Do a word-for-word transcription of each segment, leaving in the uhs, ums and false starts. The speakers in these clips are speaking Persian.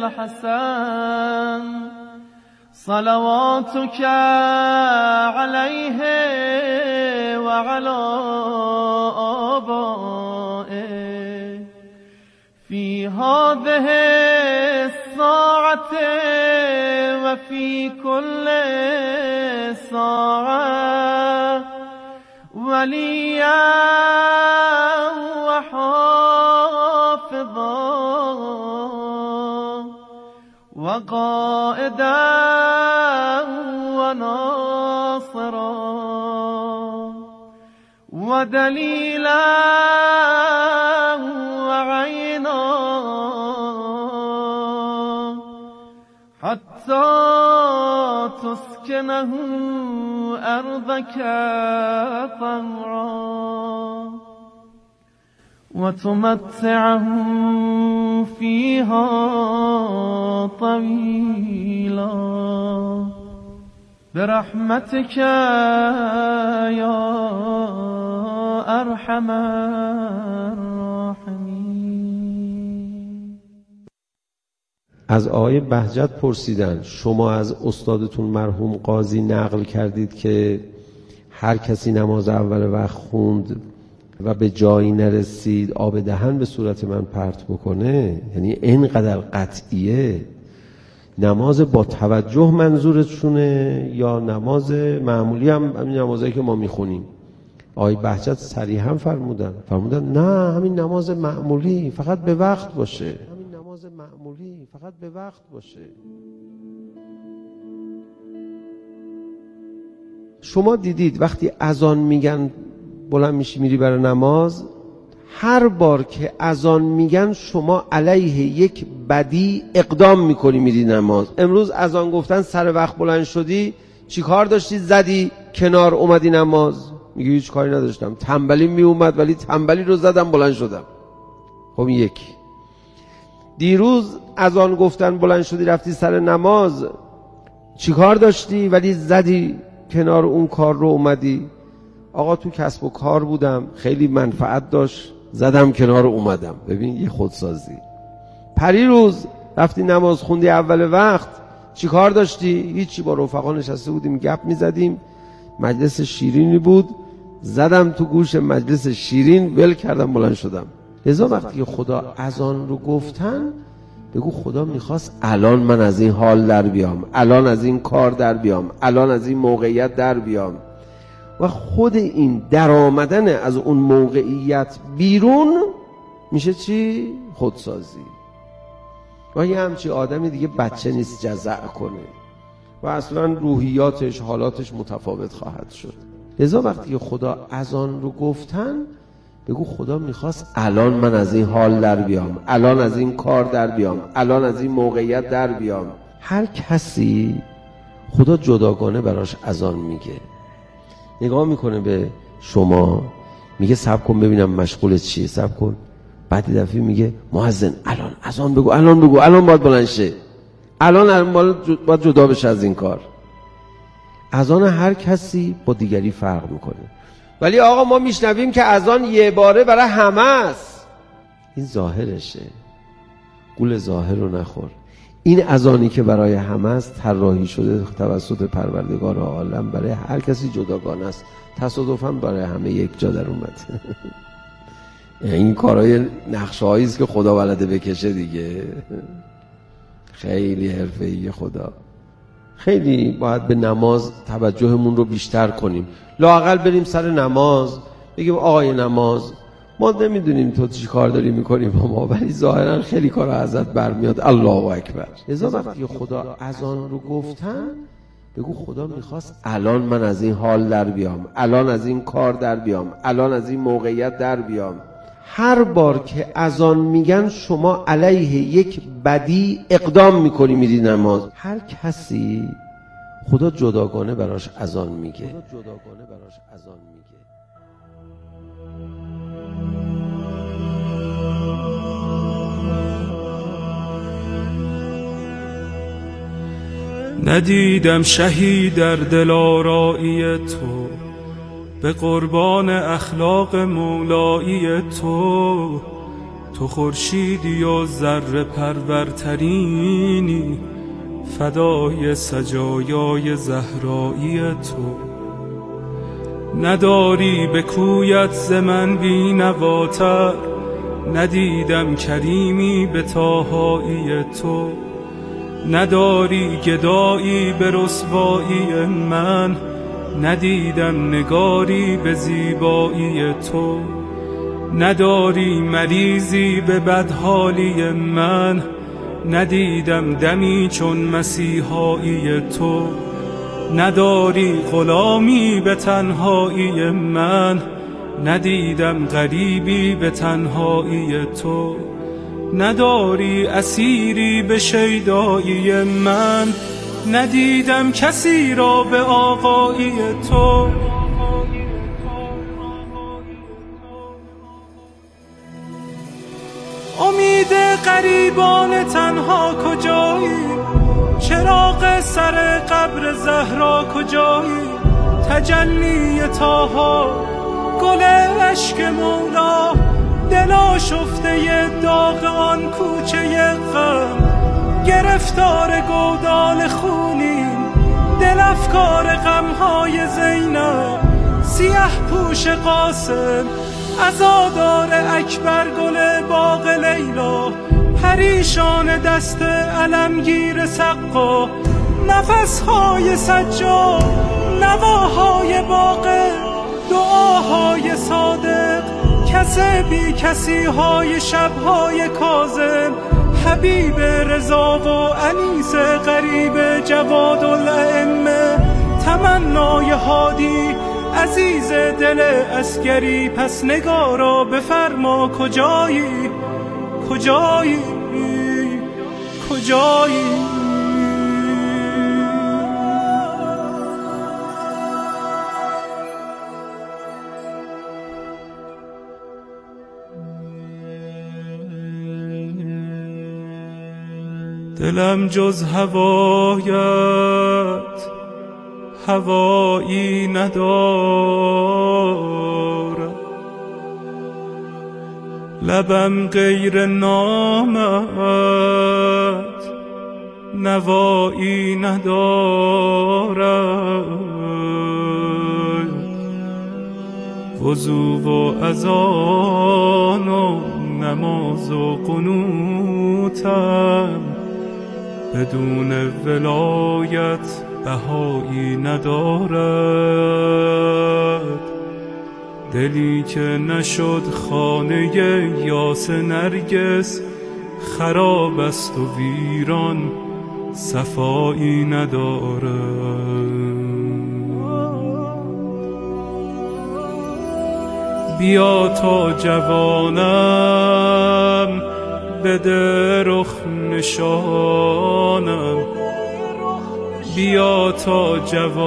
الحسن صلواتك عليه وعلى آبائه في هذه الساعة وفي كل ساعة وليا وحافظا وقائدا وناصرا ودليلا وعينا حتى تسكنه أرضك طوعا وتمتعه فيها طويلا برحمتك يا أرحم الراحمين. از آقای بهجت پرسیدن شما از استادتون مرحوم قاضی نقل کردید که هر کسی نماز اول وقت خوند و به جایی نرسید آب دهن به صورت من پرت بکنه، یعنی اینقدر قطعیه. نماز با توجه منظورتونه یا نماز معمولی هم همین نمازایی که ما میخونیم؟ آقای بهجت صریحا فرمودن فرمودن نه، همین نماز معمولی فقط به وقت باشه، همین نماز معمولی فقط به وقت باشه. شما دیدید وقتی اذان میگن بلند میشی میری برای نماز، هر بار که اذان میگن شما علیه یک بدی اقدام میکنی میری نماز. امروز اذان گفتن سر وقت بلند شدی، چی کار داشتی؟ زدی کنار اومدی نماز؟ میگی هیچ کاری نداشتم، تنبلی میومد ولی تنبلی رو زدم بلند شدم. خب یک. دیروز اذان گفتن بلند شدی رفتی سر نماز، چی کار داشتی؟ ولی زدی کنار اون کار رو اومدی. آقا تو کسب و کار بودم خیلی منفعت داشت زدم کنار اومدم. ببین یه خودسازی. پری روز رفتی نماز خوندی اول وقت، چی کار داشتی؟ هیچی، با رفقا نشسته بودیم گپ میزدیم، مجلس شیرینی بود، زدم تو گوش مجلس شیرین، ول کردم بلند شدم. لذا وقتی خدا اذان رو گفتن بگو خدا میخواست الان من از این حال در بیام، الان از این کار در بیام، الان از این موقعیت در بیام. و خود این در آمدن از اون موقعیت بیرون میشه چی؟ خودسازی. و یه همچی آدمی دیگه بچه نیست جزع کنه و اصلا روحیاتش حالاتش متفاوت خواهد شد. لذا وقتی خدا اذان رو گفتن بگو خدا میخواست الان من از این حال در بیام، الان از این کار در بیام، الان از این موقعیت در بیام. هر کسی خدا جداگانه براش اذان میگه، نگاه میکنه به شما میگه صبر کن ببینم مشغول چیه، صبر کن. بعد دفعه میگه مؤذن الان اذان بگو، الان بگو، الان باید بلند شه، الان باید جدا بشه از این کار. اذان هر کسی با دیگری فرق میکنه. ولی آقا ما میشنویم که اذان یه باره برای همه است. این ظاهرشه، گول ظاهر رو نخور. این اذانی که برای همه است طراحی شده توسط پروردگار عالم، برای هر کسی جداگانه است، تصادفاً برای همه یک جا در اومد. این کارهای نقشه‌هایی است که خدا بلده بکشه دیگه. خیلی حرفه‌ای خدا. خیلی باید به نماز توجهمون رو بیشتر کنیم. لااقل بریم سر نماز بگیم آقای نماز ما نمیدونیم تو چی کار داری میکنیم ما، ولی ظاهرا خیلی کار ازت برمیاد، الله اکبر. لذا وقتی خدا اذان رو گفتن بگو خدا میخواست الان من از این حال در بیام، الان از این کار در بیام، الان از این موقعیت در بیام. هر بار که اذان میگن شما علیه یک بدی اقدام میکنی میری نماز. هر کسی خدا جداگانه براش اذان میگه، خدا جداگانه براش اذان میگه. ندیدم شهی در دلارایی تو، به قربان اخلاق مولایی تو. تو خورشیدی و ذره پرورترینی، فدای سجایای زهرایی تو. نداری به کویت ز من بینواتر، ندیدم کریمی به طاهایی تو. نداری گدایی به رسوایی من، ندیدم نگاری به زیبایی تو. نداری مریضی به بدحالی من، ندیدم دمی چون مسیحایی تو. نداری غلامی به تنهایی من، ندیدم غریبی به تنهایی تو. نداری اسیری به شیدایی من، ندیدم کسی را به آقایی تو. امید غریبان تنها کجایی؟ چراغ سر قبر زهرا کجایی؟ تجلی طاها، گل عشق مولا، دلا شفته داغ آن کوچه غم. گرفتار گودال خونیم، دل افکار غمهای زینب. سیه پوش قاسم، عزادار اکبر، گل باغ لیلا. پریشان دست علمگیر سقا، نفسهای سجاد، نواهای باغ، دعاهای صادق. کس بی کسی های شبهای کاظم، حبیب رضا و انیس غریب جواد الائمه. تمنای هادی عزیز دل عسکری، پس نگارا بفرما کجایی؟ کجایی؟ کجایی؟ دلم جز هوایت هوایی ندارد، لبم غیر نامت نوایی ندارد. وضو و اذان و نماز و قنوتم، بدون ولایت بهایی ندارد. دلی که نشد خانه یاس نرگس، خراب است و ویران صفایی ندارد. بیا تا جوانم بده رخ نشانم، بیا تا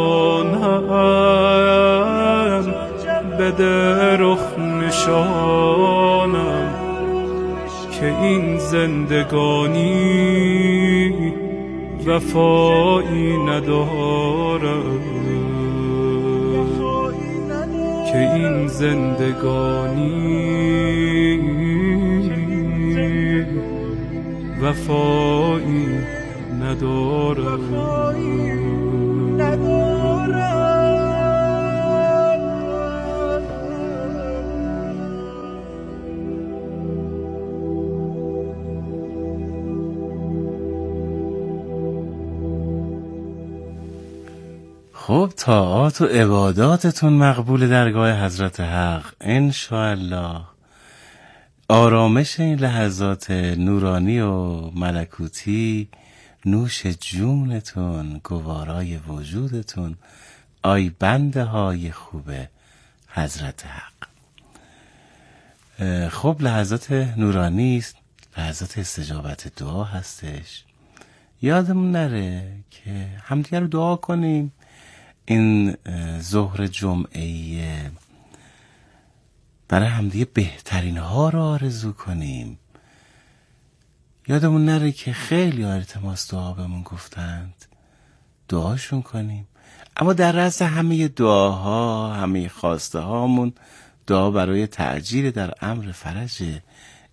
جوانم بده رخ نشانم. که این زندگانی وفایی ندارد، که این زندگانی وفایی ندارد. خب طاعات و عباداتتون مقبول درگاه حضرت حق انشاءالله. آرامش این لحظات نورانی و ملکوتی نوش جونتون، گوارای وجودتون، آی بنده های خوب حضرت حق. خب لحظات نورانی است، لحظات استجابت دعا هستش. یادمون نره که همدیگر رو دعا کنیم. این ظهر جمعه برای همدیگه بهترین ها رو آرزو کنیم. یادمون نره که خیلی التماس دعا بهمون گفتند، دعاشون کنیم. اما در رأس همه دعاها، همه خواسته هامون دعا برای تعجیل در امر فرج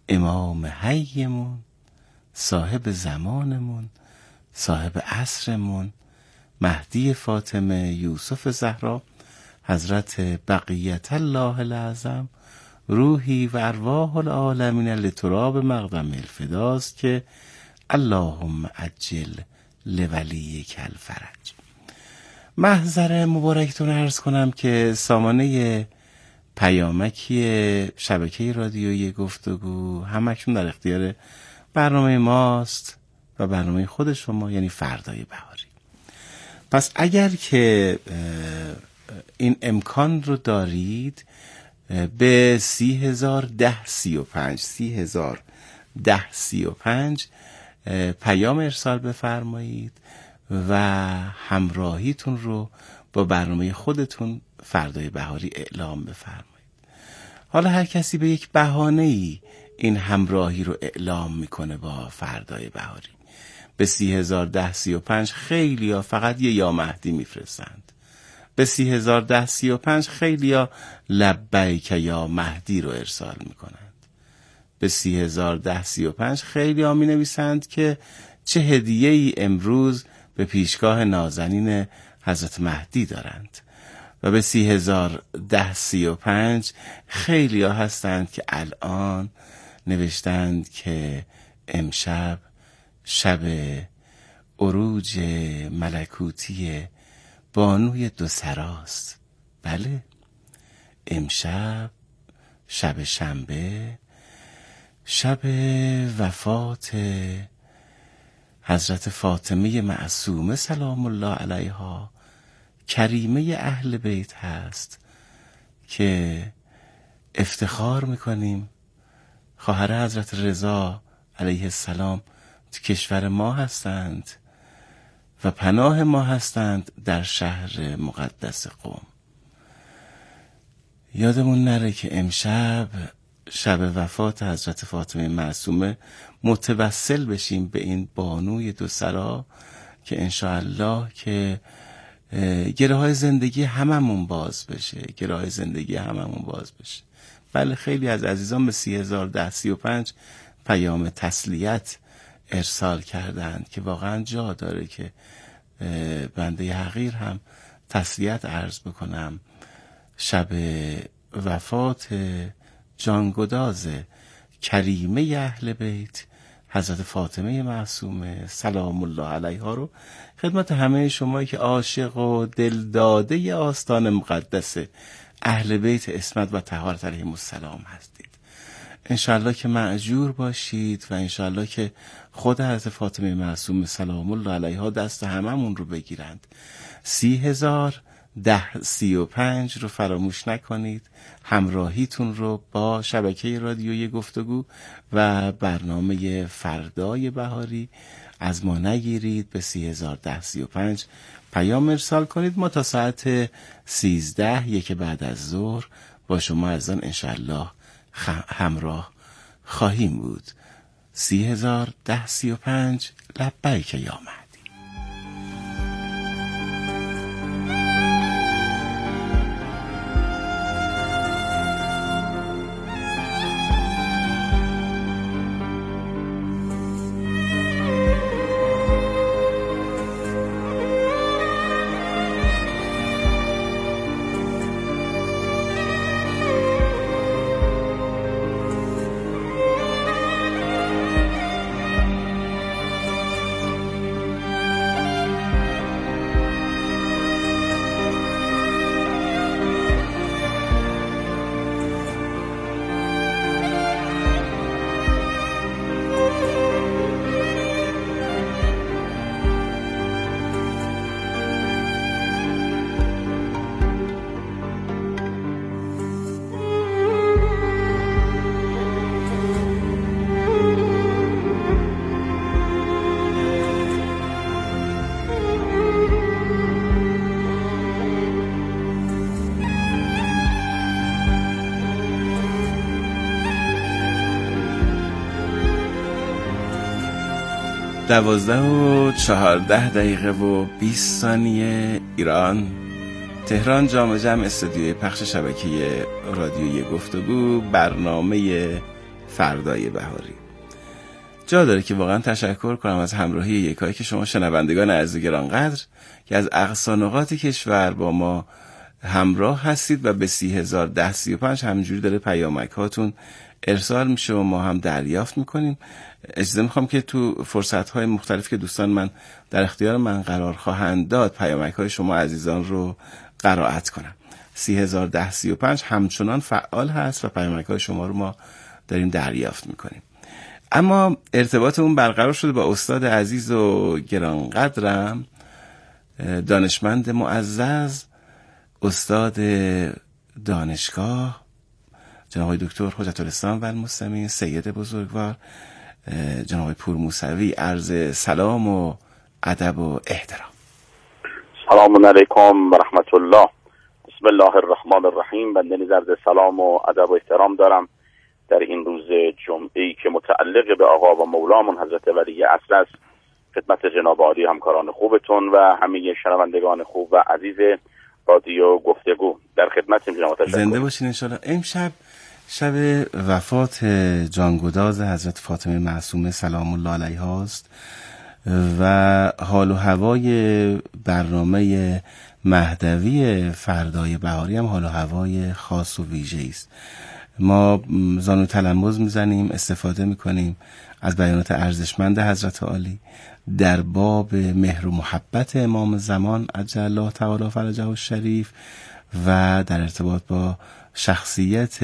امام حیمون، صاحب زمانمون، صاحب عصرمون، مهدی فاطمه، یوسف زهرا، حضرت بقیت الله الاعظم، روحی و ارواح العالمین لتراب مقدم الفداست که اللهم عجل لولیک الفرج. محضر مبارکتون عرض کنم که سامانه پیامکی شبکه رادیویی گفتگو همکنون در اختیار برنامه ماست و برنامه خود شما، یعنی فردای بهاری. پس اگر که این امکان رو دارید به سی هزار ده سی و پنج سی هزار ده سی و پنج پیام ارسال بفرمایید و همراهیتون رو با برنامه خودتون فردای بهاری اعلام بفرمایید. حالا هر کسی به یک بهانه‌ای این همراهی رو اعلام میکنه با فردای بهاری. به سی هزار ده سی و پنج خیلی ها فقط یه یا مهدی میفرستند. به سی هزار ده سی و پنج خیلی ها لبیک یا مهدی رو ارسال میکنند. به سی هزار ده سی و پنج خیلی ها می نویسند که چه هدیه ای امروز به پیشگاه نازنین حضرت مهدی دارند. و به سی هزار ده سی و پنج خیلی ها هستند که الان نوشتند که امشب شب عروج ملکوتی بانوی دو سراست. بله، امشب شب شنبه، شب وفات حضرت فاطمه معصومه سلام الله علیها، کریمه اهل بیت هست که افتخار میکنیم خواهر حضرت رضا علیه السلام تو کشور ما هستند و پناه ما هستند در شهر مقدس قم. یادمون نره که امشب شب وفات حضرت فاطمه معصومه متوسل بشیم به این بانوی دو سرا که انشاءالله که گره های زندگی هممون باز بشه، گره های زندگی هممون باز بشه. بله، خیلی از عزیزان به سی هزار ده سی و پنج پیام تسلیت ارسال کردند که واقعا جا داره که بنده حقیر هم تسلیت عرض بکنم. شب وفات جانگداز کریمه اهل بیت حضرت فاطمه معصومه سلام الله علیها رو خدمت همه شمایی که عاشق و دلداده آستان مقدس اهل بیت عصمت و طهارت علیهم السلام هستید. انشالله که مأجور باشید و انشالله که خود حضرت فاطمه معصومه سلام الله علیها دست هممون رو بگیرند. سی هزار ده سی و پنج رو فراموش نکنید. همراهیتون رو با شبکه رادیویی گفتگو و برنامه فردای بهاری از ما نگیرید. به سی هزار ده سی و پنج پیام ارسال کنید. ما تا ساعت سیزده یک بعد از ظهر با شما از آن انشالله همراه خواهیم بود. سی هزار ده سی و پنج لبیک یا مهدی. دوازده و چهارده دقیقه و بیست ثانیه ایران، تهران. جامع جمع استودیوی پخش شبکه رادیویی گفتگو، برنامه فردای بهاری. جا داره که واقعا تشکر کنم از همراهی یکایی که شما شنوندگان عزیز گرانقدر که از اقصا نقاط کشور با ما همراه هستید و به سی هزار ده سی و پنج همینجوری داره پیامک هاتون ارسال میشه و ما هم دریافت میکنیم. اجازه میخوام که تو فرصت های مختلف که دوستان من در اختیار من قرار خواهند داد پیامک های شما عزیزان رو قرائت کنم. سی هزار ده سی و پنج همچنان فعال هست و پیامک های شما رو ما داریم دریافت میکنیم. اما ارتباط اون برقرار شده با استاد عزیز و گرانقدرم، دانشمند معزز، استاد دانشگاه جناب دکتر حجت الاسلام و المسلمین سید بزرگوار جناب پور موسوی. عرض سلام و ادب و احترام. سلام علیکم و رحمت الله. بسم الله الرحمن الرحیم. بنده نیز عرض سلام و ادب و احترام دارم در این روز جمعه‌ای که متعلق به آقا و مولامون حضرت ولی عصر است. خدمت جناب عالی همکاران خوبتون و همه شنوندگان خوب و عزیز رادیو گفتگو در خدمتتون جناب. تشکر. زنده باشین انشالله. امشب شب وفات جانگداز حضرت فاطمه معصومه سلام الله علیها است و حال و هوای برنامه مهدوی فردای بهاری هم حال و هوای خاص و ویژه‌ای است. ما زانو تلمبز میزنیم، استفاده میکنیم از بیانات ارزشمند حضرت عالی در باب مهر و محبت امام زمان عجل الله تعالی فرجه الشریف و در ارتباط با شخصیت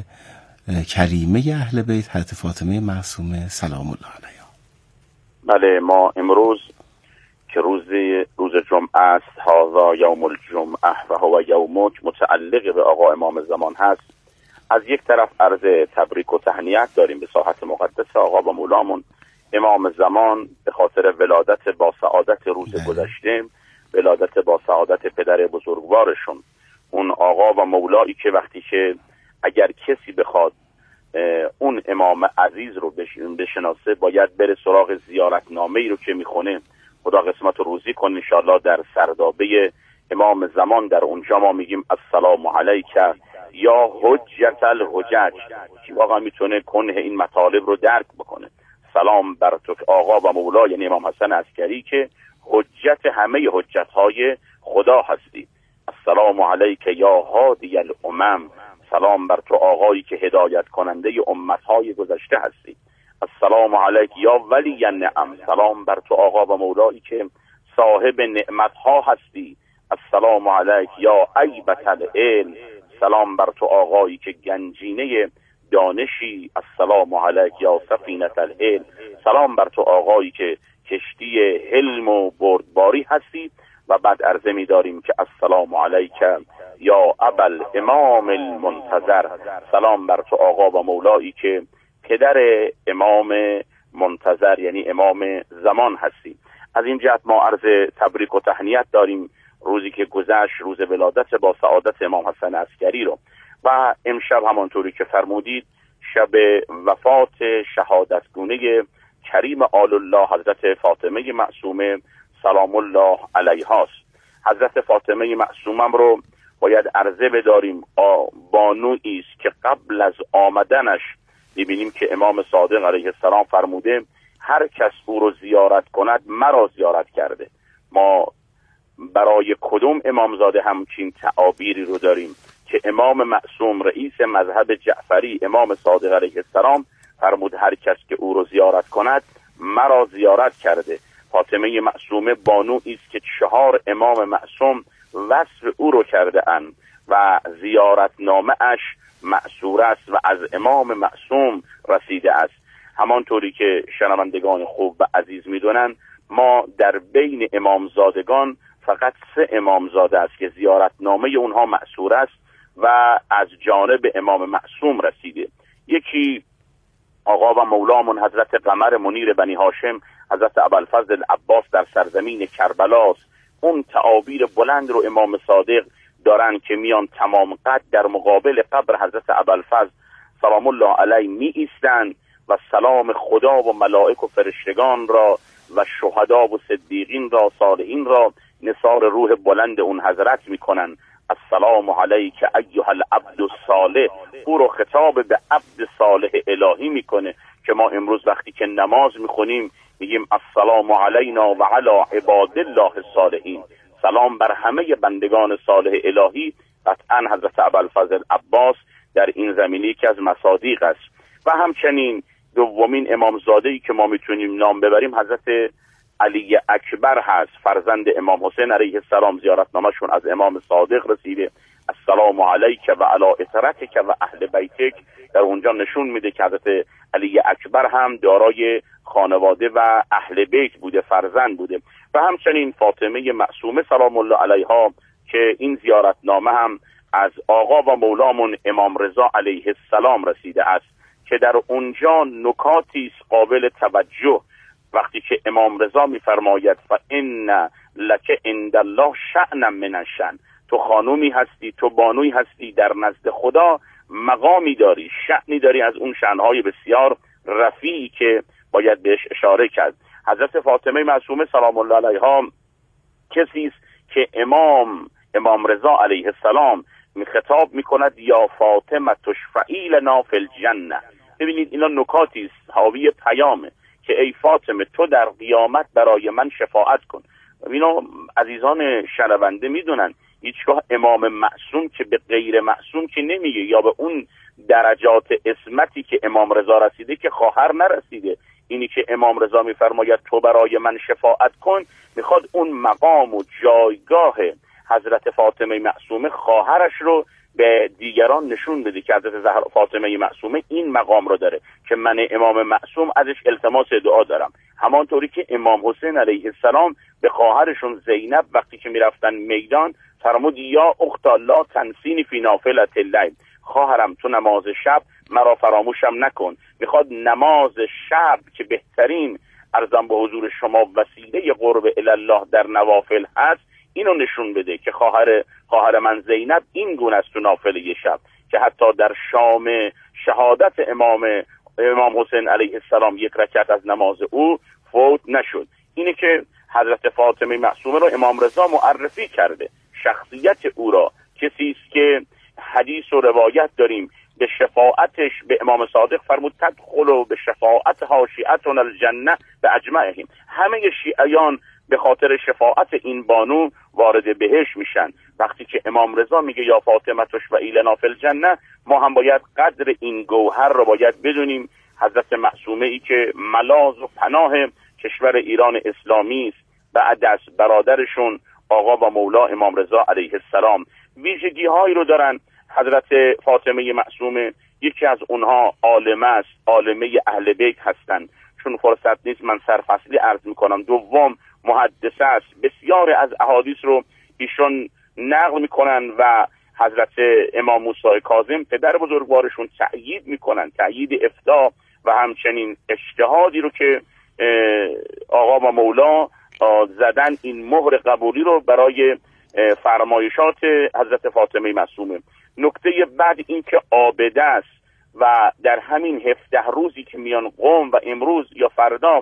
کریمه اهل بیت حضرت فاطمه معصومه سلام الله علیها. بله، ما امروز که روز روز جمعه است، هذا یوم الجمعه و هو یومک، متعلق به آقا امام زمان هست. از یک طرف عرض تبریک و تهنیت داریم به ساحت مقدس آقا و مولامون امام زمان به خاطر ولادت با سعادت روز گذشته، ولادت با سعادت پدر بزرگوارشون، اون آقا و مولایی که وقتی که اگر کسی بخواد اون امام عزیز رو بشناسه باید بره سراغ زیارتنامه ای رو که میخونه. خدا قسمت روزی کن انشاءالله در سردابه امام زمان در اونجا ما میگیم السلام علیک یا حجت الحجج، که واقعا میتونه کنه این مطالب رو درک بکنه. سلام بر تو آقا و مولا، یعنی امام حسن عسکری که حجت همه حجت های خدا هستی. السلام علیک یا هادی الامم، سلام بر تو آقایی که هدایت کننده امت های گذشته هستی. السلام علیک یا ولی النعم، سلام بر تو آقا و مولایی که صاحب نعمت ها هستی. السلام علیک یا ایبت العلم، سلام بر تو آقایی که گنجینه دانشی. السلام علیک یا سفینه العلم، سلام بر تو آقایی که کشتی حلم و بردباری هستی. و بعد عرضه می داریم که السلام علیک یا ابل امام المنتظر، سلام بر تو آقا و مولایی که پدر امام منتظر یعنی امام زمان هستی. از این جهت ما عرض تبریک و تهنیت داریم روزی که گذشت، روز ولادت با سعادت امام حسن عسکری رو، و امشب همانطوری که فرمودید شب وفات شهادتگونه کریم آل الله حضرت فاطمه معصومه سلام الله علیها است. حضرت فاطمه معصومم رو باید عرضه بداریم بانویی است که قبل از آمدنش می‌بینیم که امام صادق علیه السلام فرموده هر کس او رو زیارت کند مرا زیارت کرده. ما برای کدوم امامزاده همچین تعابیری رو داریم که امام معصوم رئیس مذهب جعفری امام صادق علیه السلام فرمود هر کس که او رو زیارت کند مرا زیارت کرده. فاطمه معصومه بانویی است که چهار امام معصوم وصف او رو کرده اند و زیارتنامه اش معصور است و از امام معصوم رسیده است. همانطوری که شنوندگان خوب و عزیز میدونن ما در بین امامزادگان فقط سه امامزاده است که زیارتنامه اونها معصور است و از جانب امام معصوم رسیده. یکی آقا و مولامون حضرت قمر منیر بنی هاشم حضرت ابوالفضل عباس در سرزمین کربلاست. اون تعابیر بلند رو امام صادق دارن که میان تمام قد در مقابل قبر حضرت ابوالفضل سلام الله علیه می ایستند و سلام خدا و ملائک و فرشتگان را و شهدا و صدیقین را صالحین را نثار روح بلند اون حضرت میکنن السلام علیک ایها العبد الصالح، او رو خطاب به عبد صالح الهی میکنه که ما امروز وقتی که نماز میخونیم میگیم السلام علینا و علی عباد الله الصالحین، سلام بر همه بندگان صالح الهی. قطعا حضرت ابوالفضل عباس در این زمینه یکی از مصادیق است. و همچنین دومین امامزاده‌ای که ما میتونیم نام ببریم حضرت علی اکبر هست، فرزند امام حسین علیه السلام. زیارتنامه‌شون از امام صادق رسیده، السلام علیک و علی اطرتک و اهل بیتک. در اونجا نشون میده که حضرت علی اکبر هم دارای خانواده و اهل بیت بوده، فرزند بوده. و همچنین فاطمه معصومه سلام الله علیها که این زیارتنامه هم از آقا و مولامون امام رضا علیه السلام رسیده است که در اونجا نکاتی است قابل توجه. وقتی که امام رضا میفرماید فان لک عند الله شأنا من الشأن، تو خانومی هستی، تو بانوی هستی، در نزد خدا مقامی داری، شأنی داری از اون شأنهای بسیار رفیعی که باید بهش اشاره کرد. حضرت فاطمه معصومه سلام الله علیها کسی است که امام امام رضا علیه السلام می خطاب میکند یا فاطمه تشفعی لنا فی الجنه. ببینید اینا نکاتی است حاوی پیامه که ای فاطمه تو در قیامت برای من شفاعت کن. اینا عزیزان شنونده میدونن هیچگاه امام معصوم که به غیر معصوم که نمیگه، یا به اون درجات اسمتی که امام رضا رسیده که خواهر نرسیده. اینی که امام رضا میفرماید تو برای من شفاعت کن، میخواد اون مقام و جایگاه حضرت فاطمه معصومه خواهرش رو به دیگران نشون بده که حضرت زهرا فاطمه معصومه این مقام رو داره که من امام معصوم ازش التماس دعا دارم. همانطوری که امام حسین علیه السلام به خواهرشون زینب وقتی که میرفتن میدان فرمود یا اخت لا تنسینی فی نافلة اللیل، خواهرم تو نماز شب مرا فراموشم نکن. میخواد نماز شب که بهترین ارزم به حضور شما وسیله قرب الی الله در نوافل هست اینو نشون بده که خواهر خواهر من زینب این گونه است تو نافله شب، که حتی در شام شهادت امام امام حسین علیه السلام یک رکعت از نماز او فوت نشد. اینه که حضرت فاطمه معصومه رو امام رضا معرفی کرده، شخصیت او را، کسی است که حدیث و روایت داریم به شفاعتش به امام صادق فرمود تدخلوا به شفاعت حاشیتنا الجنه به اجمعهم، همه شیعیان به خاطر شفاعت این بانو وارد بهش میشن. وقتی که امام رضا میگه یا فاطمه تشفعی لنا فی الجنه، ما هم باید قدر این گوهر رو باید بدونیم. حضرت معصومه ای که ملاذ و پناه کشور ایران اسلامی است، بعد از برادرشون آقا و مولا امام رضا علیه السلام ویژگی هایی رو دارن. حضرت فاطمه معصومه یکی از اونها عالمه است، عالمه اهل بیت هستند، چون فرصت نیست من سرفصلی عرض میکنم. دوم محدثه است، بسیار از احادیث رو ایشون نقل میکنن و حضرت امام موسی کاظم پدر بزرگوارشون تأیید میکنن، تأیید افتاء و همچنین اجتهادی رو که آقا و مولا زدن این مهر قبولی رو برای فرمایشات حضرت فاطمه معصومه. نکته بعد این که عابده است و در همین هفده روزی که میان قم و امروز یا فردا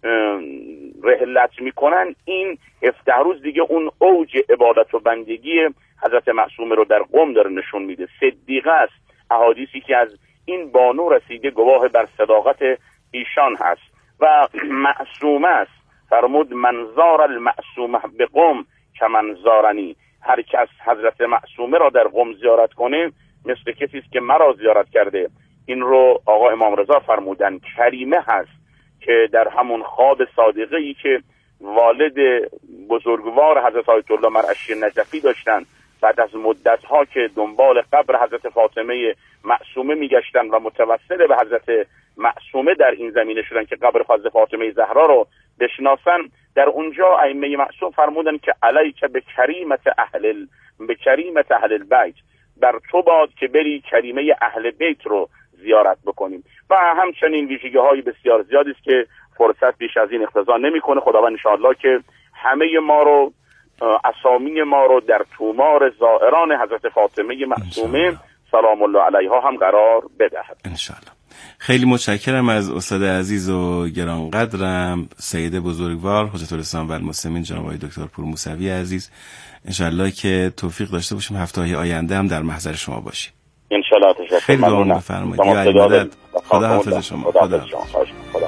رحلت میکنن، این هفده روز دیگه اون اوج عبادت و بندگی حضرت معصومه رو در قم داره نشون میده. صدیقه است، احادیثی که از این بانو رسیده گواه بر صداقت ایشان هست. و معصومه است، فرمود منظار المعصومه به قم که منظارنی، هر کس حضرت معصومه را در قم زیارت کنه مثل کسی است که مرا زیارت کرده. این رو آقا امام رضا فرمودن. کریمه هست که در همون خواب صادقه ای که والد بزرگوار حضرت آیت الله مرعشی نجفی داشتن، بعد از مدت ها که دنبال قبر حضرت فاطمه معصومه میگشتن و متوسل به حضرت معصومه در این زمینه شدن که قبر حضرت فاطمه زهرا رو بشناسن، در اونجا ائمه معصوم فرمودن که علیک به کریمت اهل به کریمت اهل البیت، بر تو باد که بری کریمه اهل بیت رو زیارت بکنیم. و همچنین ویژگی های بسیار زیادی است که فرصت بیش از این اقتضا نمیکنه. خداوند ان شاء الله که همه ما رو، اسامی ما رو در تومار زائران حضرت فاطمه معصومه سلام الله علیها هم قرار بدهد ان شاء الله. خیلی متشکرم از استاد عزیز و گرانقدرم سید بزرگوار حجت الاسلام و المسلمین جناب آقای دکتر پور موسوی عزیز. انشالله که توفیق داشته باشیم هفته‌های آینده هم در محضر شما باشیم. انشالله. تشکر. خیلی دعا بفرمایید. خدا حافظ شما. خدا حافظ. خدا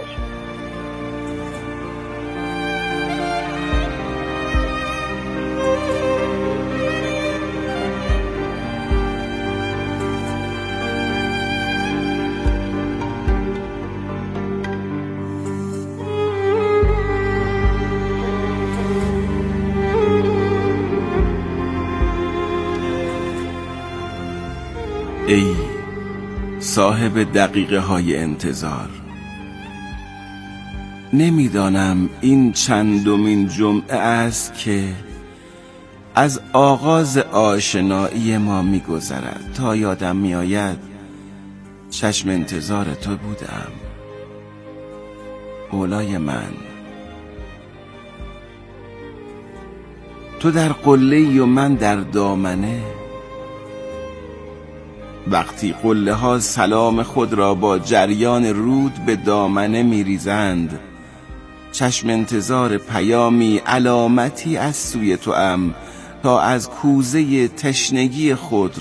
ای صاحب دقیقه های انتظار، نمیدانم این چندمین جمعه است که از آغاز آشنایی ما میگذرد تا یادم میآید چشم انتظار تو بودم. اولای من، تو در قله‌ای و من در دامنه. وقتی قله ها سلام خود را با جریان رود به دامنه می ریزند، چشم انتظار پیامی علامتی از سوی تو ام تا از کوزه تشنگی خود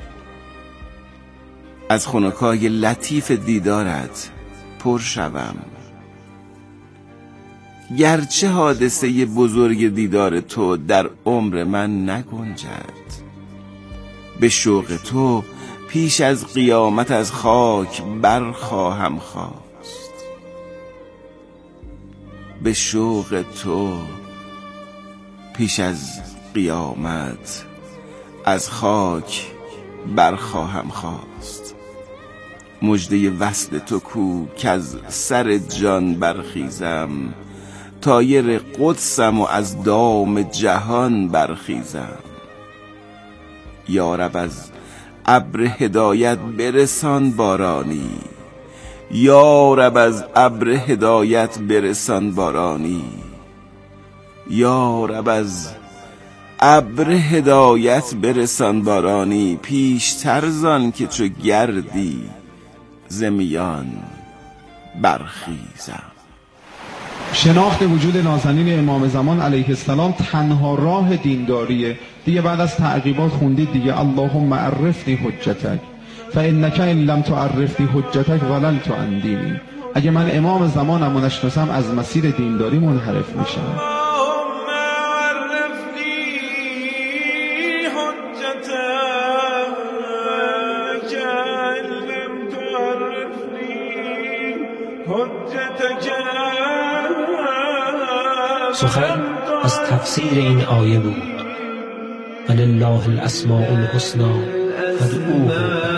از خنکای لطیف دیدارت پر شوم. گرچه حادثه بزرگ دیدار تو در عمر من نگنجد، به شوق تو پیش از قیامت از خاک برخواهم خواست. به شوق تو پیش از قیامت از خاک برخواهم خواست. مژده وصل تو کو که از سر جان برخیزم، طایر قدسم و از دام جهان برخیزم. یا رب از ابر هدایت برسان بارانی، یا رب از ابر هدایت برسان بارانی، یا رب از ابر هدایت برسان بارانی. پیشتر زان که چو گردی ز میان برخیزم. شناخت وجود نازنین امام زمان علیه السلام تنها راه دینداریه. دیگه بعد از تعقیبات خوندید دیگه اللهم عرفنی حجتک فانک ان لم تعرفنی حجتک ضللت عن دینی. اگه من امام زمانم و نشناسم از مسیر دینداری منحرف میشم. سخن از تفسیر این آیه بود. ولله الاسماء الحسنی فادعوه.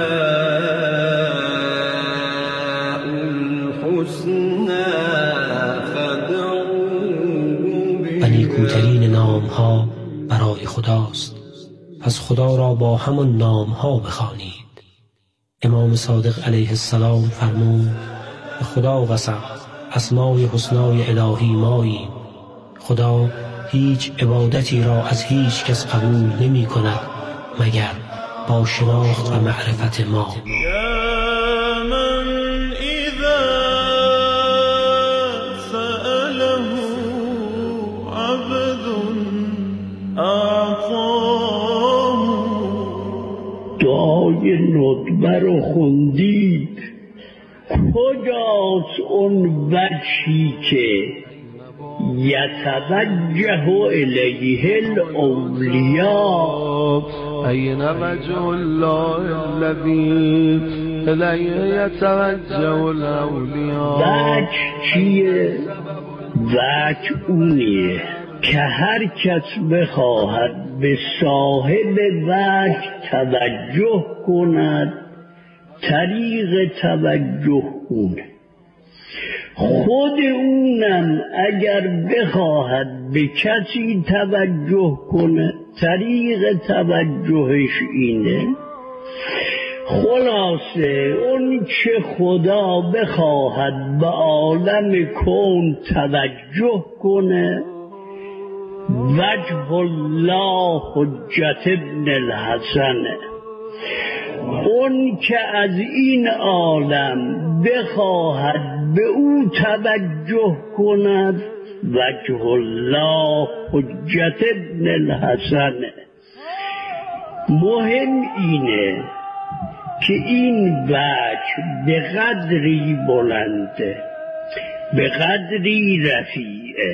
و نیکوترین نام ها برای خداست، پس خدا را با همان نام ها بخوانید. امام صادق علیه السلام فرمود به خدا قسم اسمای حسنای الهی ماییم. خدا هیچ عبادتی را از هیچ کس قبول نمی کند مگر با شناخت و معرفت ما. یا من اذا سأله عبد اعطاه. دعای ندبه رو خوندید؟ کجاست اون وجهی که یتوجه الیه الاولیاء؟ این وجه الله الذی الیه یتوجه الاولیاء. وجه چیه؟ وجه اونیه که هر کس بخواهد به صاحب وجه توجه کند، طریق توجه اونه. خود اونم اگر بخواهد به کسی توجه کنه، طریق توجهش اینه. خلاصه اون چه خدا بخواهد به عالم کون توجه کنه، وجه الله حجت ابن الحسنه. اون که از این عالم بخواهد به او توجه کند وجه الله حجت ابن الحسن. مهم اینه که این وجه به قدری بلنده، به قدری رفیعه